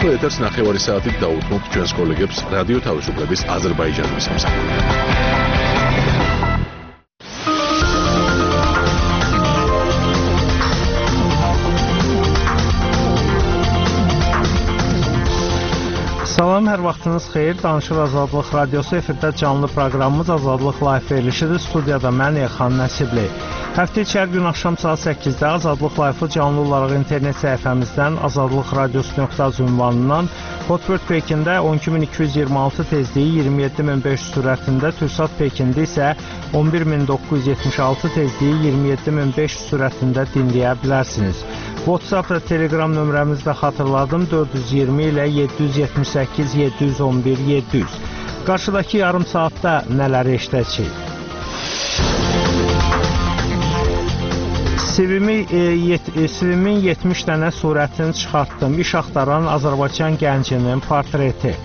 ახლა ეთერს 9 საათით დაუთმობთ ჩვენს კოლეგებს რადიო თავისუფლების აზერბაიჯანის სამსახურში. Salam, hər vaxtınız xeyir. Danışır Azadlıq Radiosu efirdə canlı proqramımız Azadlıq Live verilişidir. Studiyada mən Elxan Nəsibli. Həftə içi hər gün axşam saat 8-də Azadlıq Live-ı canlı olaraq internet səhifəmizdən azadlıqradios.az ünvanından, Hotbird Pekində 12226 tezliyi 27500 sürətində, Türksat Pekində isə 11976 tezliyi 27500 sürətində dinləyə bilərsiniz. WhatsApp və Telegram nömrəmizi də xatırladım, 420 ilə 778 711 700. Qarşıdakı yarım saatda nələri eşidəcəyik? CV-min 70 dənə surətini çıxartdım. İş axtaran Azərbaycan gəncinin portreti.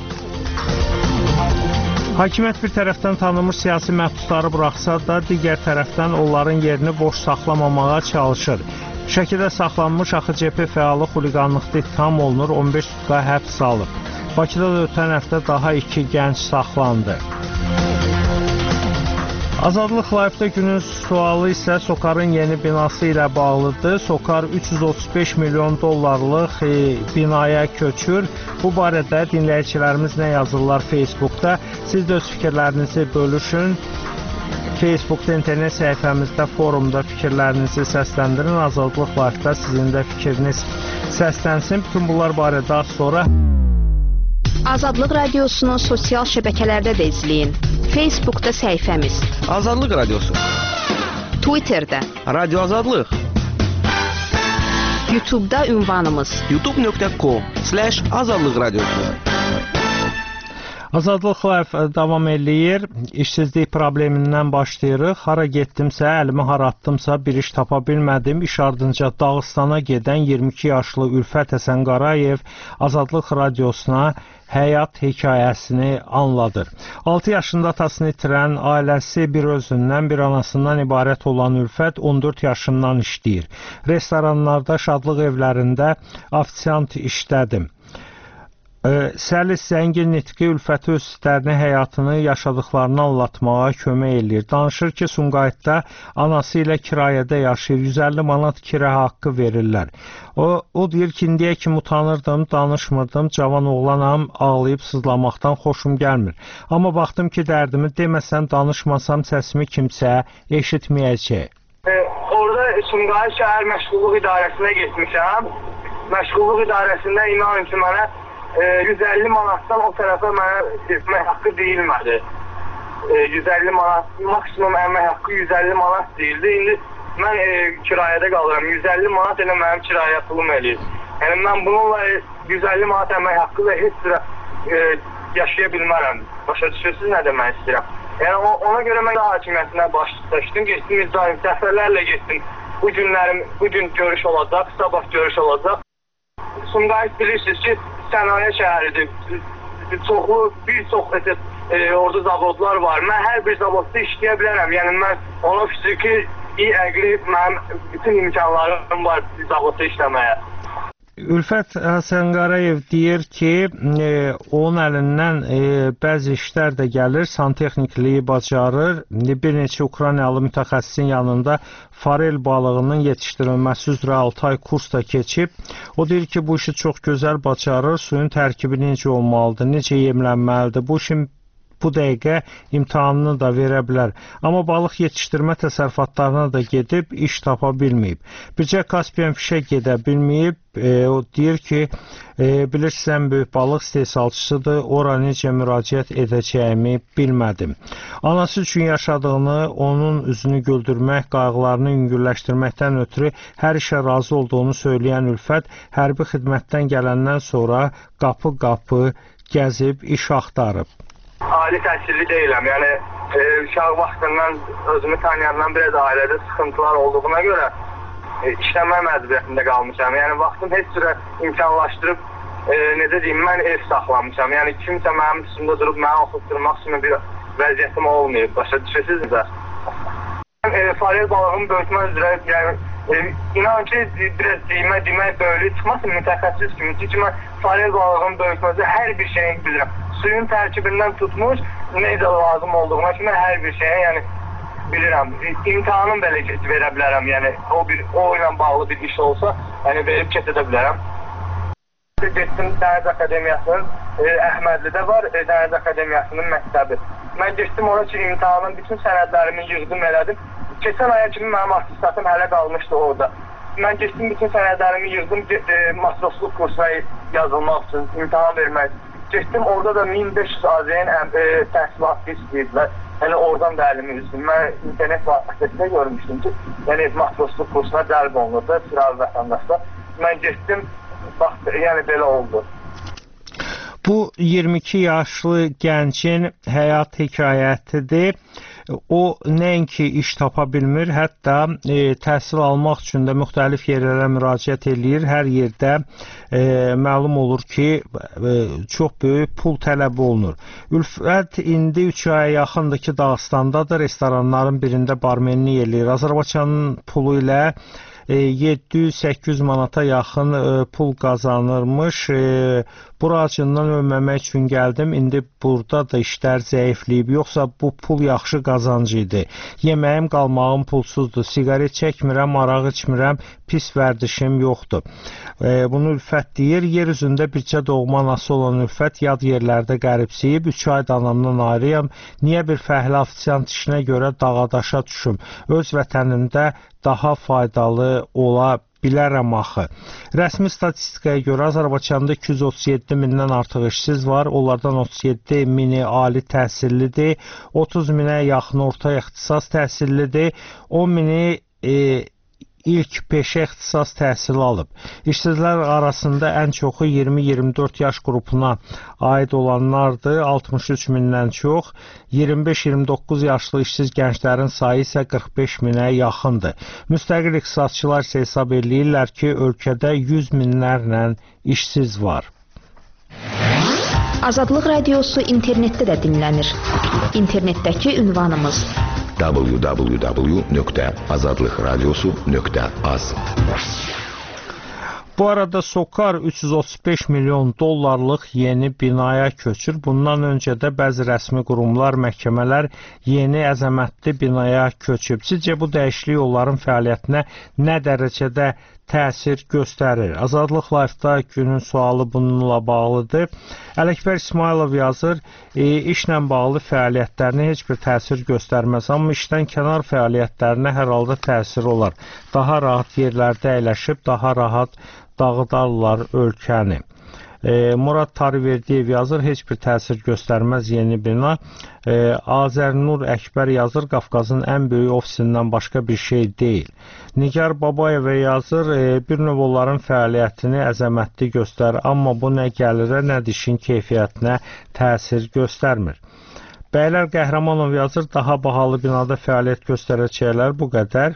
Hakimiyyət bir tərəfdən tanınmış siyasi məhbusları buraxsa da, digər tərəfdən onların yerini boş saxlamamağa çalışır. Şəkidə saxlanmış AXCP fəalı xuliqanlıqda ittiham olunur, 15 tutuğa həbs alıb. Bakıda da ötən həftə daha 2 gənc saxlandı. Azadlıq Live-da günün sualı isə SOCAR-ın yeni binası ilə bağlıdır. SOCAR 335 milyon dollarlıq binaya köçür. Bu barədə dinləyicilərimiz nə yazırlar Facebookda? Siz də öz fikirlərinizi bölüşün. Facebookda, internet səhifəmizdə, forumda fikirlərinizi səsləndirin. Azadlıq Live-da sizin də fikriniz səslənsin. Bütün bunlar barədə az sonra Azadlıq Radiosunu sosial şəbəkələrdə də izləyin. Facebookda səhifəmiz Azadlıq Radiosu, Twitterdə Radio Azadlıq, YouTube'da ünvanımız youtube.com/Azadlıq Radiosu. Azadlıq Live davam eləyir. İşsizlik problemindən başlayırıq. Hara getdimsə, əlimi haratdımsa bir iş tapa bilmədim. İş ardınca Dağıstana gedən 22 yaşlı Ülfət Həsən Qarayev Azadlıq Radiosuna həyat hekayəsini anladır. 6 yaşında atasını itirən, ailəsi bir özündən, bir anasından ibarət olan Ülfət 14 yaşından işləyir. Restoranlarda, şadlıq evlərində ofisiant işlədim. Səlis zəngin nitqi Ülfəti öz istərini, həyatını, yaşadıqlarını anlatmağa kömək eləyir. Danışır ki, Sumqayıtda anası ilə kirayədə yaşayır, 150 manat kira haqqı verirlər. O deyir ki, indiyə kimi utanırdım, danışmırdım, cavan oğlanam, ağlayıb sızlamaqdan xoşum gəlmir. Amma baxdım ki, dərdimi deməsəm, danışmasam səsimi kimsə eşitməyəcək. Orada Sumqayıt şəhər məşğulluq idarəsinə getmişəm. Məşğulluq idarəsində inanın ki, mənə 150 manatdan o tərəfə mənə getmək haqqı deyilmədi. 150 manat, maksimum əmək haqqı 150 manat deyildi. İndi mən kirayədə qalıram. 150 manat elə mənim kirayə pulum eləyir. Yəni mən bununla 150 manat əmək haqqı və heç bir yaşaya bilmərəm. Başa düşürsünüz nə demək istəyirəm. Yəni ona görə mən hakimiyyətinə başlaşdım. Getdim icra dəfələrlə getdim. Bu gün görüş olacaq, sabah görüş olacaq. Sumqayıt bilirsiniz ki, sənaye şəhəridir. Bir çox orada zavodlar var. Mən hər bir zavodda işləyə bilərəm. Yəni mən ona fiziki, əqli, mənim bütün imkanlarım var zavodda işləməyə. Ülfət Həsən Qarayev deyir ki, onun əlindən bəzi işlər də gəlir, santexnikliyi bacarır. Bir neçə Ukraynalı mütəxəssisin yanında farel balığının yetişdirilməsi üzrə 6 ay kurs da keçib. O deyir ki, bu işi çox gözəl bacarır, suyun tərkibi necə olmalıdır, necə yemlənməlidir. Bu işin bu dəqiqə imtahanını da verə bilər. Amma balıq yetişdirmə təsərrüfatlarına da gedib, iş tapa bilməyib. Bircə Kaspiyan fişə gedə bilməyib. O deyir ki, bilirsən, böyük balıq istehsalçısıdır, ora necə müraciət edəcəyimi bilmədim. Anası üçün yaşadığını, onun üzünü güldürmək, qayğılarını yüngülləşdirməkdən ötürü hər işə razı olduğunu söyləyən Ülfət, hərbi xidmətdən gələndən sonra qapı-qapı gəzib iş axtarıb. Ali təhsilli deyiləm, yəni uşaq vaxtından özümü tanıyandan biraz ailədə sıxıntılar olduğuna görə işləmə məcburiyyətində qalmışam. Yəni vaxtım heç sürə imkanlaşdırıb, necə deyim, mən ev saxlamışam. Yəni kimsə mənim üstümdə durub mənə oxutdurmaq üçün bir vəziyyətim olmayıb, başa düşürsünüz də. Farel balığını böyütmə üzrə İnan ki, biraz demək böyle çıxmasın, mütəxəssis kimi. Çünki mən farel balığın böyütməsi hər bir şeyini bilirəm. Suyun tərkibindən tutmuş, necə lazım olduğuna ki, mən hər bir şeyi yəni, bilirəm. İmtahanım belə verə bilərəm, yəni o ilə bağlı bir iş olsa, yəni verib keçə bilərəm. Getdim Dəniz Akademiyasının, Əhmədlidə var, Dəniz Akademiyasının məktəbi. Mən getdim ora ki, imtahanın bütün sənədlərimi yığdım, elədim. Keçən aya kimi mənim attestatım hələ qalmışdı orada. Mən getdim, bütün sənədlərimi yığdım, matrosluq kursuna yazılmaq üçün, imtahan vermək. Getdim, orada da 1500 AZN təhsil haqqı istəyirdilər. Yəni, oradan da əlimi üzdüm. Mən internet vasitəsində görmüşdüm ki, yəni matrosluq kursuna cəlb olunurdu, sıravi vətəndaşlar. Mən getdim, bax, yəni belə oldu. Bu 22 yaşlı gəncin həyat hekayətidir. O nəinki iş tapa bilmir, hətta təhsil almaq üçün də müxtəlif yerlərə müraciət eləyir. Hər yerdə məlum olur ki, çox böyük pul tələb olunur. Ülfət indi 3 aya yaxındır ki, Dağıstandadır, restoranların birində barmenlik eləyir. Azərbaycanın pulu ilə 700-800 manata yaxın pul qazanırmış. Buracından ölməmək üçün gəldim. İndi burada da işlər zəifləyib. Yoxsa bu pul yaxşı qazancı idi. Yeməyim, qalmağım pulsuzdur. Siqaret çəkmirəm, araq içmirəm, pis vərdişim yoxdur. Bunu Ülfət deyir. Yer üzündə bircə doğma anası olan Ülfət yad yerlərdə qəribsiyib. 3 ayda anamdan ayrıyam. Niyə bir fəhlə ofisiant işinə görə dağa-daşa düşüm? Öz vətənimdə daha faydalı ola bilərəm axı. Rəsmi statistikaya görə Azərbaycanda 237 mindən artıq işsiz var. Onlardan 37 mini ali təhsillidir, 30 minə yaxın orta ixtisas təhsillidir, 10 mini ilk peşə ixtisas təhsili alıb. İşsizlər arasında ən çoxu 20-24 yaş qrupuna aid olanlardır, 63 mindən çox. 25-29 yaşlı işsiz gənclərin sayı isə 45 minə yaxındır. Müstəqil iqtisadçılar isə hesab eləyirlər ki, ölkədə 100 minlərlə işsiz var. Azadlıq Radiosu internetdə də dinlənir. İnternetdəki ünvanımız www.azadlıqradiosu.az. Bu arada SOCAR 335 milyon dollarlıq yeni binaya köçür. Bundan öncə də bəzi rəsmi qurumlar, məhkəmələr yeni əzəmətli binaya köçüb. Sizcə bu dəyişiklik onların fəaliyyətinə nə dərəcədə təsir göstərir? Azadlıq Live-da günün sualı bununla bağlıdır. Ələkbər İsmailov yazır, işlə bağlı fəaliyyətlərinə heç bir təsir göstərməz, amma işdən kənar fəaliyyətlərinə hər halda təsir olar. Daha rahat yerlərdə əyləşib, daha rahat dağıdarlar ölkəni. Murad Tarıverdiyev yazır, heç bir təsir göstərməz yeni bina. Azərnur Əkbər yazır, Qafqazın ən böyük ofisindən başqa bir şey deyil. Nigar Babayeva yazır, bir növ onların fəaliyyətini əzəmətli göstərir, amma bu nə gəlirə, nə dişin keyfiyyətinə təsir göstərmir. Bəylər Qəhrəmanov yazır, daha bahalı binada fəaliyyət göstərəcəklər, bu qədər.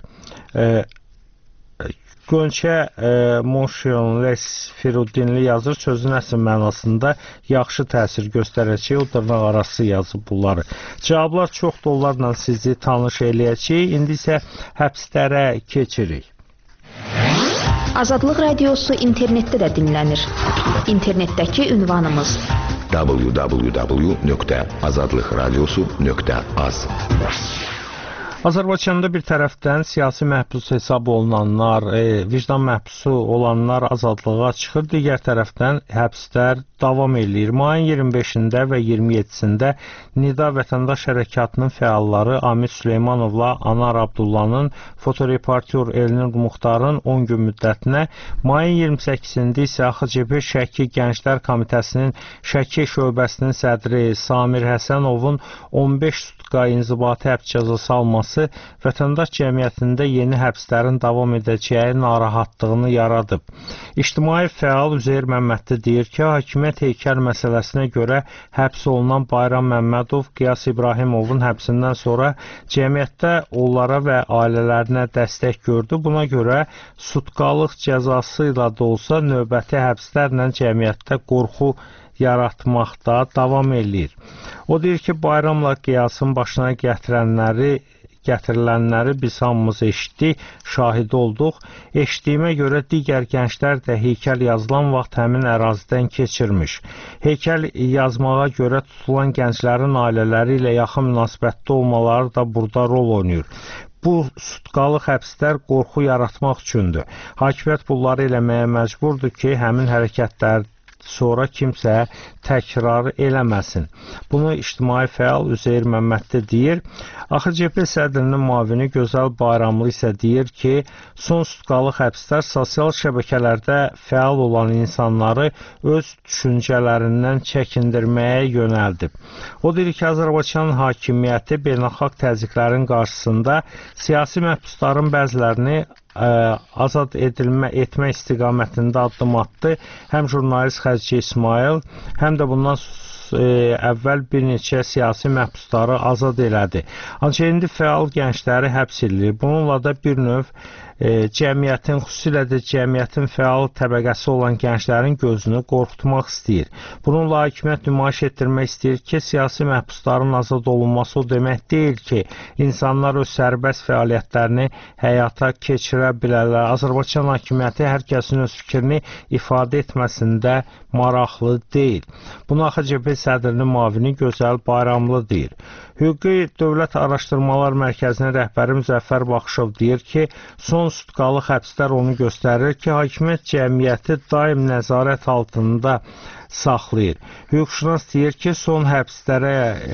Gönçə Moşionles Firudinli yazır, sözün əsl mənasında yaxşı təsir göstərəcək, o dırnaq arası yazıb bunları. Cavablar çoxdur, onlarla sizi tanış eləyəcək. İndi isə həbslərə keçirik. Azadlıq Radiosu internetdə də dinlənir. İnternetdəki ünvanımız www.azadlıqradiosu.az. Azərbaycanda bir tərəfdən siyasi məhbus hesab olunanlar, vicdan məhbusu olanlar azadlığa çıxır, digər tərəfdən həbslər davam eləyir. Mayın 25-də və 27-sində Nida Vətəndaş Hərəkatının fəalları Amir Süleymanovla Anar Abdullanın, fotoreportyor Elnur Muxtarın 10 gün müddətinə, mayın 28-də isə AXCB Şəki Gənclər Komitəsinin Şəki şöbəsinin sədri Samir Həsənovun 15 sutka inzibati həbs cəzası alması vətəndaş cəmiyyətində yeni həbslərin davam edəcəyi narahatlığını yaradıb. İctimai fəal Üzeyir Məmmədli deyir ki, hakimiyyət heykəl məsələsinə görə həbs olunan Bayram Məmmədov, Qiyas İbrahimovun həbsindən sonra cəmiyyətdə onlara və ailələrinə dəstək gördü. Buna görə sutkalıq cəzası ilə da olsa növbəti həbslərlə cəmiyyətdə qorxu yaratmaqda davam eləyir. O deyir ki, Bayramla Qiyasın başına gətirənləri gətirilənləri biz hamımız eşitdik, şahid olduq. Eşitdiyimə görə digər gənclər də heykəl yazılan vaxt həmin ərazidən keçirmiş. Heykəl yazmağa görə tutulan gənclərin ailələri ilə yaxın münasibətdə olmaları da burada rol oynayır. Bu sutqalıq həbslər qorxu yaratmaq üçündür. Hakimiyyət bunları eləməyə məcburdur ki, həmin hərəkətlər sonra kimsə təkrar eləməsin. Bunu ictimai fəal Üzeyir Məmmədli deyir. AXCP sədrinin müavini Gözəl Bayramlı isə deyir ki, son sutqalıq həbslər sosial şəbəkələrdə fəal olan insanları öz düşüncələrindən çəkindirməyə yönəldib. O deyir ki, Azərbaycan hakimiyyəti beynəlxalq təzyiqlərin qarşısında siyasi məhbusların bəzilərini azad etmə istiqamətində addım atdı. Həm jurnalist Xəzci İsmail, həm də bundan əvvəl bir neçə siyasi məhbusları azad elədi. Ancaq indi fəal gəncləri həbs edilir. Bununla da bir növ cəmiyyətin, xüsusilə də cəmiyyətin fəal təbəqəsi olan gənclərin gözünü qorxutmaq istəyir. Bununla hakimiyyət nümayiş etdirmək istəyir ki, siyasi məhbusların azad olunması o demək deyil ki, insanlar öz sərbəst fəaliyyətlərini həyata keçirə bilərlər. Azərbaycan hakimiyyəti hər kəsin öz fikrini ifadə etməsində maraqlı deyil. Bunu AXCP sədrinin müavini Gözəl Bayramlı deyir. Hüquqi Dövlət Araşdırmalar Mərkəzinin rəhbəri Müzəffər Baxışov deyir ki, son sutqalıq həbslər onu göstərir ki, hakimiyyət cəmiyyəti daim nəzarət altında saxlayır. Hüquqşünas deyir ki, son həbslər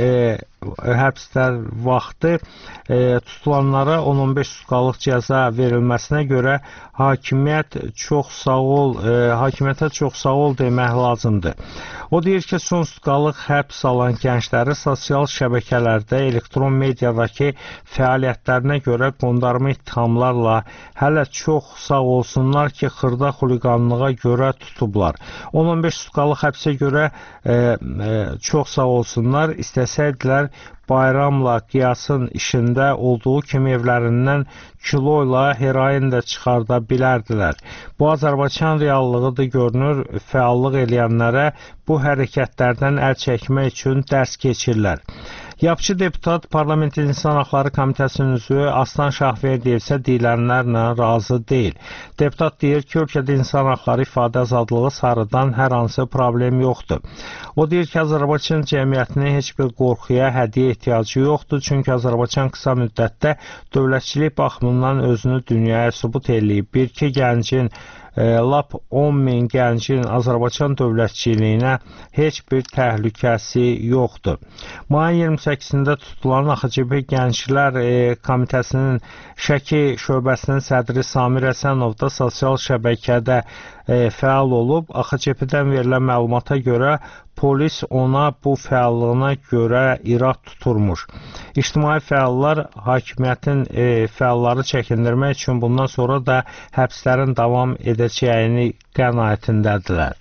vaxtı tutulanlara 10-15 sutqalıq cəza verilməsinə görə hakimiyyətə çox sağ ol demək lazımdır. O deyir ki, son sutqalıq həbs alan gəncləri sosial şəbəkələrdə, elektron mediadakı fəaliyyətlərinə görə qondarma ittihamlarla hələ çox sağ olsunlar ki, xırda xuliqanlığa görə tutublar. 10-15 sutqalıq həbsə görə çox sağ olsunlar, istəsəydilər Bayramla Qiyasın işində olduğu kimi evlərindən kilo ilə heroin də çıxarda bilərdilər. Bu Azərbaycan reallığıdır görünür, fəallıq eləyənlərə bu hərəkətlərdən əl çəkmək üçün dərs keçirlər. Yapıcı deputat Parlamentin İnsan Haqları Komitəsinin üzvü Aslan Şahverdiyev isə deyilənlərlə razı deyil. Deputat deyir ki, ölkədə insan haqları ifadə azadlığı sarıdan hər hansı problem yoxdur. O deyir ki, Azərbaycan cəmiyyətinin heç bir qorxuya, hədiyyə ehtiyacı yoxdur, çünki Azərbaycan qısa müddətdə dövlətçilik baxımından özünü dünyaya sübut eləyib. Bir-iki gəncin lap 10.000 gəncin Azərbaycan dövlətçiliyinə heç bir təhlükəsi yoxdur. Mayın 28-də tutulan AXCP Gənclər Komitəsinin Şəki şöbəsinin sədri Samir Həsənov da sosial şəbəkədə fəal olub. AXCP-dən verilən məlumata görə polis ona bu fəallığına görə irad tuturmuş. İctimai fəallar hakimiyyətin fəalları çəkindirmək üçün bundan sonra da həbslərin davam edəcəyini qənaətindədirlər.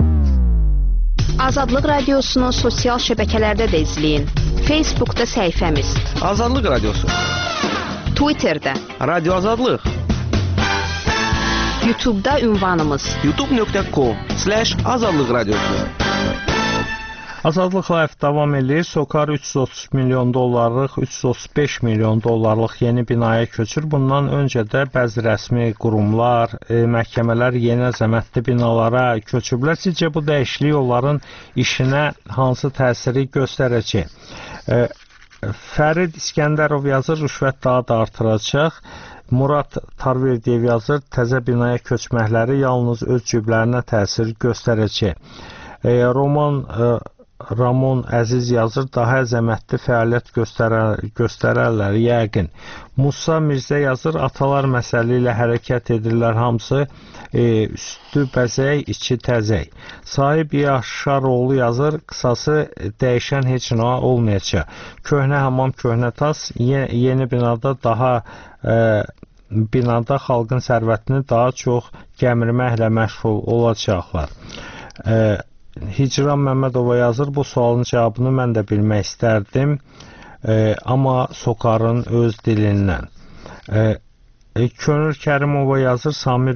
Azadlıq Radiosunu sosial şəbəkələrdə də izləyin. Facebookda səhifəmiz. Azadlıq Radiosu. Twitterdə. Radio Azadlıq. YouTube'da ünvanımız. youtube.com/azadlıq radiosu. Azadlıq Live davam edir. SOCAR 330 milyon dollarlıq, 335 milyon dollarlıq yeni binaya köçür. Bundan öncə də bəzi rəsmi qurumlar, məhkəmələr yeni əzəmətli binalara köçüblər. Sizcə bu dəyişiklik onların işinə hansı təsiri göstərəcək? Fərid İskəndərov yazır, rüşvət daha da artıracaq. Murad Tarverdiyev yazır, təzə binaya köçməkləri yalnız öz ciblərinə təsir göstərəcək. Ramon Əziz yazır, daha əzəmətli fəaliyyət göstərərlər yəqin. Musa Mirzə yazır, atalar məsələ ilə hərəkət edirlər hamısı, üstü bəzək, içi təzək. Sahib Yaşaroğlu yazır, qısası dəyişən heç nə olmayacaq. Köhnə hamam, köhnə tas, yeni binada xalqın sərvətini daha çox gəmirməklə məşğul olacaqlar. Hicran Məmmədova yazır, bu sualın cavabını mən də bilmək istərdim, amma SOCAR-ın öz dilindən. Könül Kərimova yazır, Samir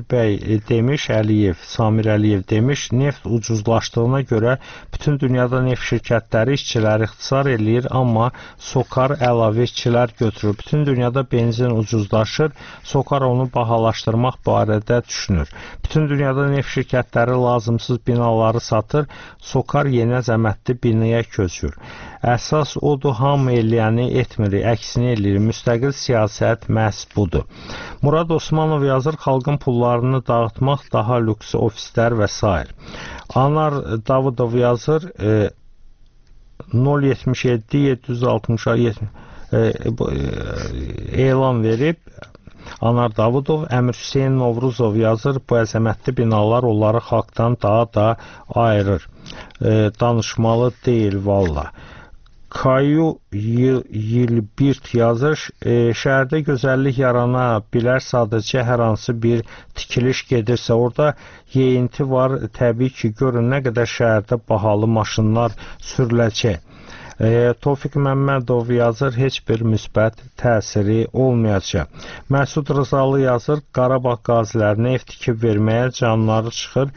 Əliyev demiş, neft ucuzlaşdığına görə bütün dünyada neft şirkətləri işçiləri ixtisar eləyir, amma SOCAR əlavə işçilər götürür. Bütün dünyada benzin ucuzlaşır, SOCAR onu bahalaşdırmaq barədə düşünür. Bütün dünyada neft şirkətləri lazımsız binaları satır, SOCAR yeni əzəmətli binaya köçür. Əsas odur, hamı eləyəni etmir, əksini eləyir. Müstəqil siyasət məhz budur. Murad Osmanov yazır, xalqın pullarını dağıtmaq, daha lüks ofislər və s. Anar Davudov yazır, 077 760 elan verib. Anar Davudov, Əmir Hüseyin Novruzov yazır, bu əzəmətli binalar onları xalqdan daha da ayırır. Danışmalı deyil valla. Kayu Yilbirt yazır, şəhərdə gözəllik yarana bilər, sadəcə hər hansı bir tikiliş gedirsə, orada yeyinti var, təbii ki, görün nə qədər şəhərdə bahalı maşınlar sürüləcək. Tofiq Məmmədov yazır, heç bir müsbət təsiri olmayacaq. Məsud Rızalı yazır, Qarabağ qazilərinə ev tikib verməyə canları çıxır,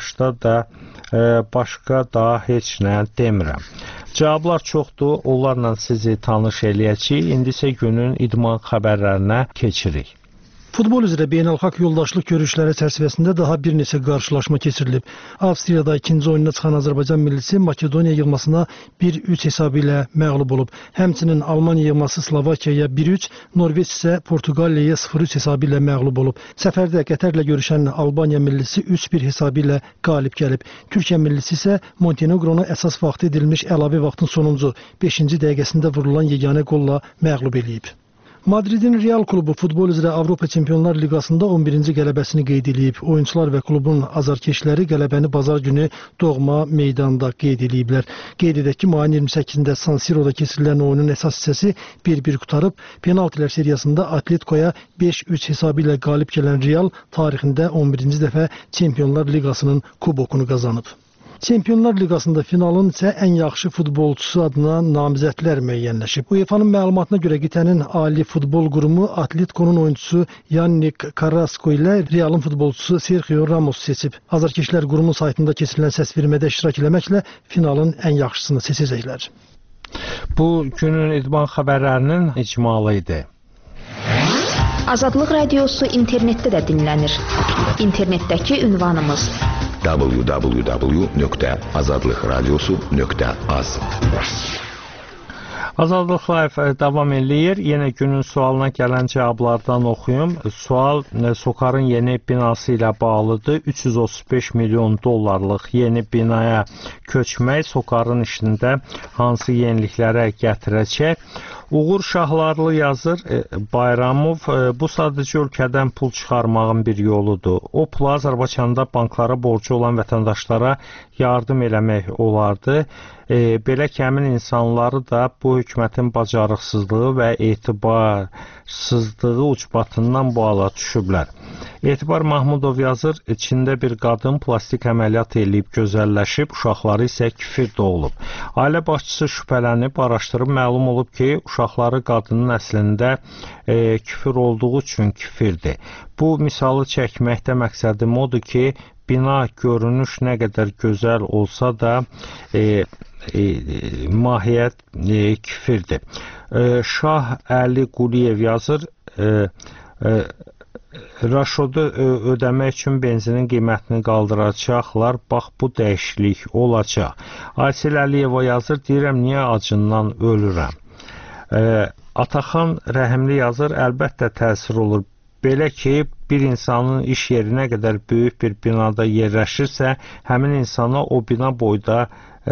başqa da heç nə demirəm. Cavablar çoxdur, onlarla sizi tanış eləyəcəyik. İndi isə günün idman xəbərlərinə keçirik. Futbol üzrə beynəlxalq yoldaşlıq görüşləri çərçivəsində daha bir neçə qarşılaşma keçirilib. Avstriyada ikinci oyununa çıxan Azərbaycan millisi Makedoniya yığmasına 1-3 hesabı ilə məğlub olub. Həmçinin Almaniya yığması Slovakiyaya 1-3, Norveç isə Portuqaliyaya 0-3 hesabı ilə məğlub olub. Səfərdə Qətərlə görüşən Albaniya millisi 3-1 hesabı ilə qalib gəlib. Türkiyə millisi isə Montenegronu əsas vaxt edilmiş əlavə vaxtın sonuncu 5-ci dəqiqəsində vurulan yeganə qolla məğlub eləyib. Madridin Real klubu futbol üzrə Avropa Çempionlar Liqasında 11-ci qələbəsini qeyd edib. Oyunçular və klubun azarkeşləri qələbəni bazar günü doğma meydanda qeyd ediblər. Qeyd edək ki, mayın 28-də San Siro'da keçirilən oyunun əsas hissəsi 1-1 qutarıb. Penaltilər seriyasında Atletico'ya 5-3 hesabı ilə qalib gələn Real tarixində 11-ci dəfə Çempionlar Liqasının kubokunu qazanıb. Çempionlar Liqasında finalın isə ən yaxşı futbolçusu adına namizədlər müəyyənləşib. UEFA-nın məlumatına görə qitənin ali futbol qurumu Atletico'nun oyuncusu Yannick Carrasco ilə Real'ın futbolçusu Sergio Ramos seçib. Azarkeşlər qurumun saytında keçirilən səsvermədə iştirak eləməklə finalın ən yaxşısını seçəcəklər. Bu günün idman xəbərlərinin icmalı idi. Azadlıq Radiosu internetdə də dinlənir. İnternetdəki ünvanımız www.azadlıqradiosu.az. Azadlıq Live davam eləyir. Yenə günün sualına gələn cavablardan oxuyum. Sual SOCAR-ın yeni binası ilə bağlıdır. 335 milyon dollarlıq yeni binaya köçmək SOCAR-ın işində hansı yeniliklərə gətirəcək? Uğur Şahlarlı yazır, Bayramov, bu sadəcə ölkədən pul çıxarmağın bir yoludur. O pulu Azərbaycanda banklara borcu olan vətəndaşlara yardım eləmək olardı. Belə ki, həmin insanları da bu hökumətin bacarıqsızlığı və etibarsızlığı ucbatından bu hala düşüblər. Etibar Mahmudov yazır, Çində bir qadın plastik əməliyyat eləyib gözəlləşib, uşaqları isə kifir doğulub. Ailə başçısı şübhələnib, araşdırıb məlum olub ki, uşaqları qadının əslində kifir olduğu üçün kifirdir. Bu misalı çəkməkdə məqsədim odur ki, bina görünüş nə qədər gözəl olsa da mahiyyət kifirdir. Şah Əli Quliyev yazır, Raşodu ödəmək üçün benzinin qiymətini qaldıracaqlar, bax bu dəyişiklik olacaq. Aysel Əliyeva yazır, deyirəm, niyə acından ölürəm. Ataxan Rəhimli yazır, əlbəttə təsir olur. Belə ki, bir insanın iş yeri nə qədər böyük bir binada yerləşirsə, həmin insana o bina boyda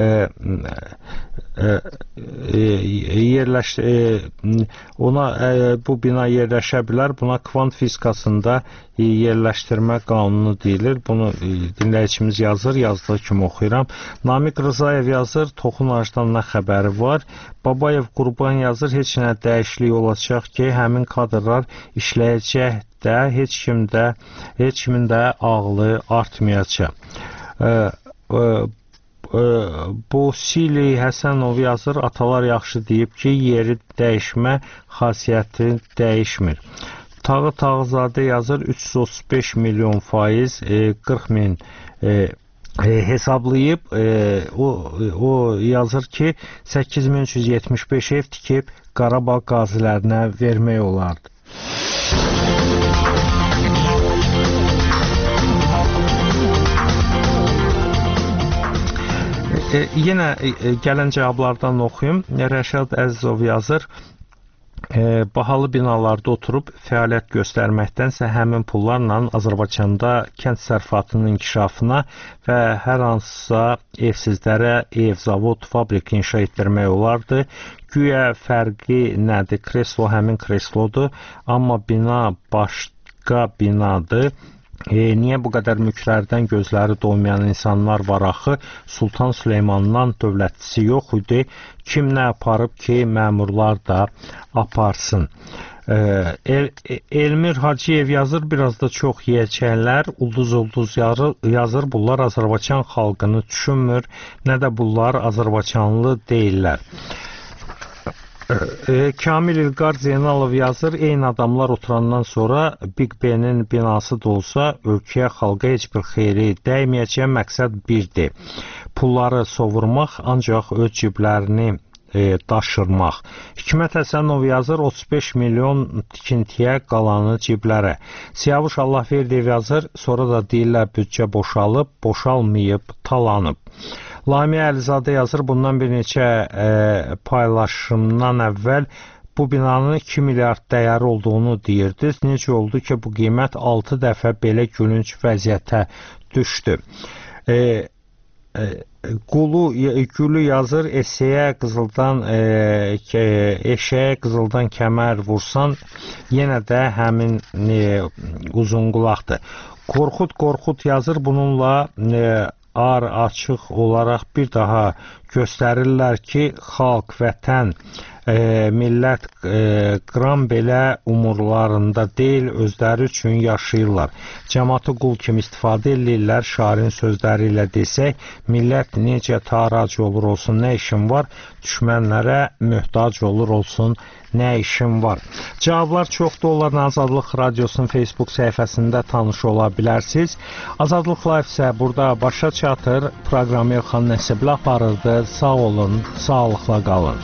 bu bina yerləşə bilər. Buna kvant fizikasında yerləşdirmə qanunu deyilir. Bunu dinləyicimiz yazır, yazdığı kimi oxuyuram. Namiq Rızayev yazır, Toxun Ağacdan nə xəbəri var? Babayev Qurban yazır, heç nə dəyişiklik olacaq ki, həmin kadrlar işləyəcək də, heç kimin də ağlı artmayacaq. Bosili Həsənov yazır, atalar yaxşı deyib ki, yeri dəyişmə xasiyyəti dəyişmir. Tağı Tağızadə yazır 335 milyon faiz 40 min hesablayıb o yazır ki 8375 ev tikib Qarabağ qazilərinə vermək olardı. Yenə gələn cavablardan oxuyum. Rəşad Əzizov yazır. Bahalı binalarda oturub fəaliyyət göstərməkdənsə həmin pullarla Azərbaycanda kənd təsərrüfatının inkişafına və hər hansısa evsizlərə ev, zavod, fabrik inşa etdirmək olardı. Güya fərqi nədir? Kreslo həmin kreslodur, amma bina başqa binadır. Niyə bu qədər mükrərdən gözləri doymayan insanlar var axı? Sultan Süleymandan dövlətçisi yox idi. Kim nə aparıb ki, məmurlar da aparsın. Elmir Hacıyev yazır, biraz da çox yiyəcəklər, ulduz yazır. Bunlar Azərbaycan xalqını düşünmür, nə də bunlar Azərbaycanlı deyirlər. Kamil İlqar Zeynalov yazır, eyni adamlar oturandan sonra Big Ben-in binası da olsa ölkəyə, xalqa heç bir xeyri dəyməyəcək, məqsəd birdir. Pulları sovurmaq, ancaq öz ciblərini daşırmaq. Hikmət Həsənov yazır, 35 milyon tikintiyə, qalanı ciblərə. Siyavuş Allahverdiyev yazır, sonra da deyirlər büdcə boşalıb, boşalmayıb, talanıb. Lamiyə Əlizadə yazır, bundan bir neçə paylaşımdan əvvəl bu binanın 2 milyard dəyəri olduğunu deyirdiniz. Necə oldu ki, bu qiymət 6 dəfə belə gülünc vəziyyətə düşdü? Gülü yazır, eşeğə qızıldan kəmər vursan, yenə də həmin uzun qulaqdır. Qorxud yazır, bununla açıq olaraq bir daha göstərirlər ki, xalq, vətən, millət qram belə umurlarında deyil, özləri üçün yaşayırlar. Cəmatı qul kimi istifadə edirlər, şairin sözləri ilə desək, millət necə tarac olur olsun, nə işin var, düşmənlərə möhtac olur olsun, nə işin var. Cavablar çoxdur, onların Azadlıq Radiosunun Facebook səhifəsində tanış ola bilərsiniz. Azadlıq Live isə burada başa çatır, proqramı Elxan Nəsibli aparırdı. Sağ olun, sağlıqla qalın.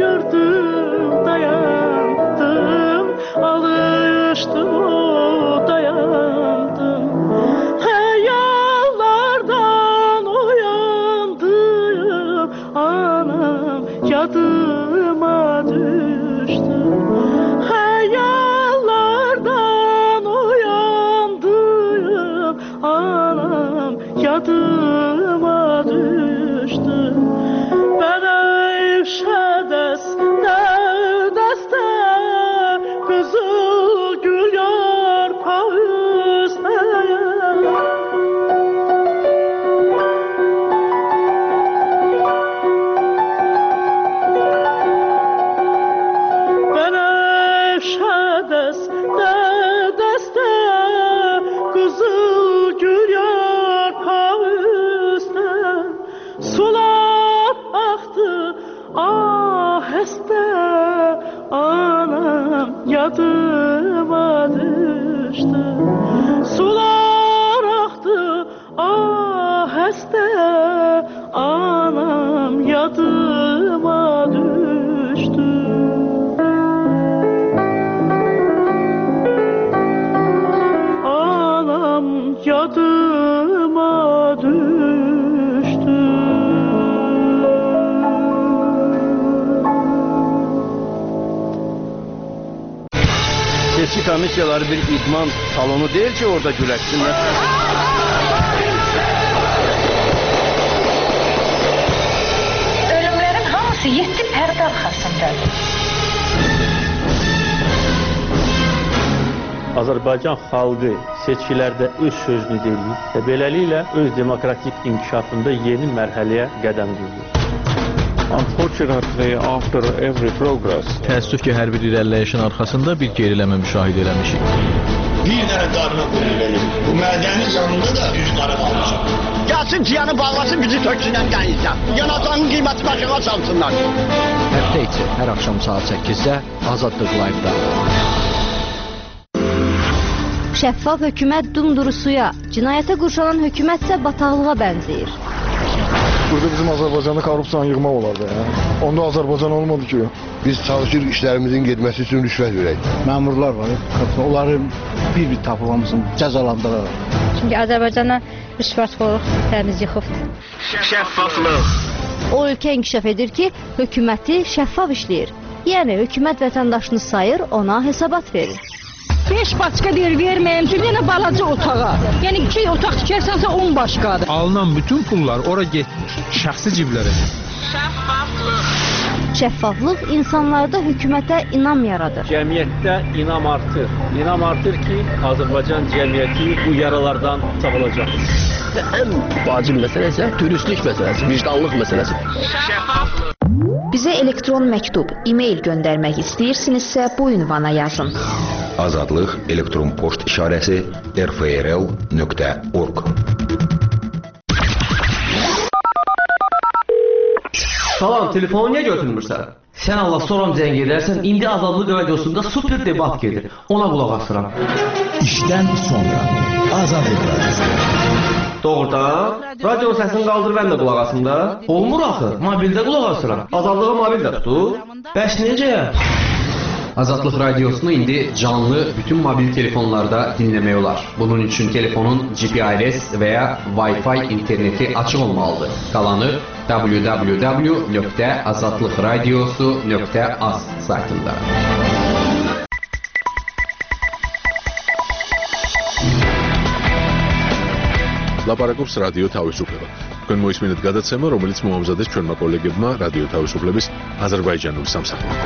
gördüm, dayandım, alıştım, dayandım. Hayallardan uyandım, anam yadıma düştü. Hayallardan uyandım, anam yadıma düştü. Ben evşedes derdeste, kızıl gül yarpağı üsteye. Ben evşedes derdeste, kızıl gül yarpağı üsteye. Sular aktı aheste, anam yadıma düştü. Sular aktı aheste, anam yadıma düştü. Anam yadıma düştü. Seçki komissiyaları bir idman salonu değil ki orada güləşsinlər. Ölümlerin hamısı 7 pərdə arxasındadır. Azərbaycan xalqı seçkilərdə öz sözünü deyir və beləliklə öz demokratik inkişafında yeni mərhələyə qədəm qoyur. Unfortunately, after every progress, təəssüf ki, hər bir irəliləyişin arxasında bir geriləmə müşahidə eləmişik. Bir dənə qarına verir. Bu mədəni canında da üç qarı qalmışıq. Gəlsin ciyanı bağlasın, bizi töksünən dənizdən. Yanacağın qiyməti başına çalsınlar. Həftə içi, hər axşam saat 8-də Azadlıq Live-da. Şəffaf hökumət dumdurusuya, cinayətə qurşanan hökumət isə bataqlığa bənzəyir. Burada bizim Azərbaycanda korrupsiyanı yığmaq olardı. Onda Azərbaycan olmadı ki. Biz çalışırıq işlərimizin getməsi üçün rüşvət verək. Məmurlar var, onları bir-bir tapılamasın, cəzalandıraraq. Çünki Azərbaycana rüşvətxorluq təmiz yıxıbdır. Şəffaflıq. O ölkə inkişaf edir ki, hökuməti şəffaf işləyir. Yəni, hökumət vətəndaşını sayır, ona hesabat verir. 5 başqa deyir, verməyim üçün yenə balaca otağa. Yəni 2 otaq tikərsənsə 10 başqadır. Alınan bütün pullar ora getmir, şəxsi ciblərə. Şəffaflıq insanlarda hökumətə inam yaradır. Cəmiyyətdə inam artır. İnam artır ki, Azərbaycan cəmiyyəti bu yaralardan sağılacaq. Ən vacib məsələ isə dürüstlük məsələsi, vicdanlıq məsələsi. Bizə elektron məktub, e-mail göndərmək istəyirsinizsə bu ünvana yazın. Azadlıq elektron poçt işarəsi rfrl.org. Salam, telefonu niyə götürmürsən? Sən Allah soram zəng edərsən, indi Azadlıq radiosunda super debat gedir. Ona qulaq asıram. İşdən sonra Azadlıq radiosu. Doğrudan, radionun səsini qaldır, mən də qulaq asım da. Olmur axı, mobildə qulaq asıram. Azadlığı mobildə tutur. Bəs necə? Azadlıq radiosunu indi canlı bütün mobil telefonlarda dinləmək olar. Bunun üçün telefonun GPRS və ya Wi-Fi interneti açıq olmalıdır. Qalanı www.azadlıqradiosu.az saytında. ლაპარაკობს რადიო თავისუფლება. თქვენ მოისმინეთ გადაცემა, რომელიც მოამზადეს ჩვენმა კოლეგებმა რადიო თავისუფლების აზერბაიჯანულ სამსახურთან.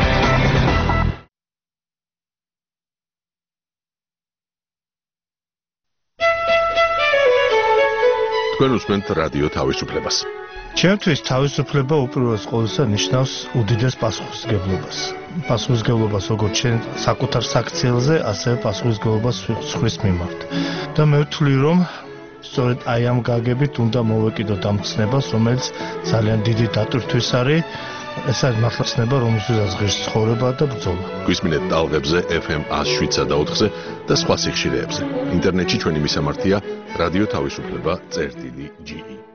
თქვენ უსმენთ რადიო თავისუფლებას. ჩემთვის თავისუფლება უპირველეს ყოვლისა ნიშნავს უდიდეს პასუხისმგებლობას. პასუხისმგებლობას როგორც ჩვენ საკუთარ საქციელზე, ასევე პასუხისმგებლობას სხვის მიმართ. და მე ვთვლი, რომ სწორედ აი ამ გაგებით უნდა მოვეკიდოთ ამ ხსნებას, რომელიც ძალიან დიდი დატვირთვის არის. ეს არის მართლა ხსნება, რომელსაც ღირს ცხოვრება და ბრძოლა. გვისმინეთ ტალღებზე FM 107 და 4-ზე და სხვა სიხშირეებზე. ინტერნეტში ჩვენი მისამართია რადიო თავისუფლება.ge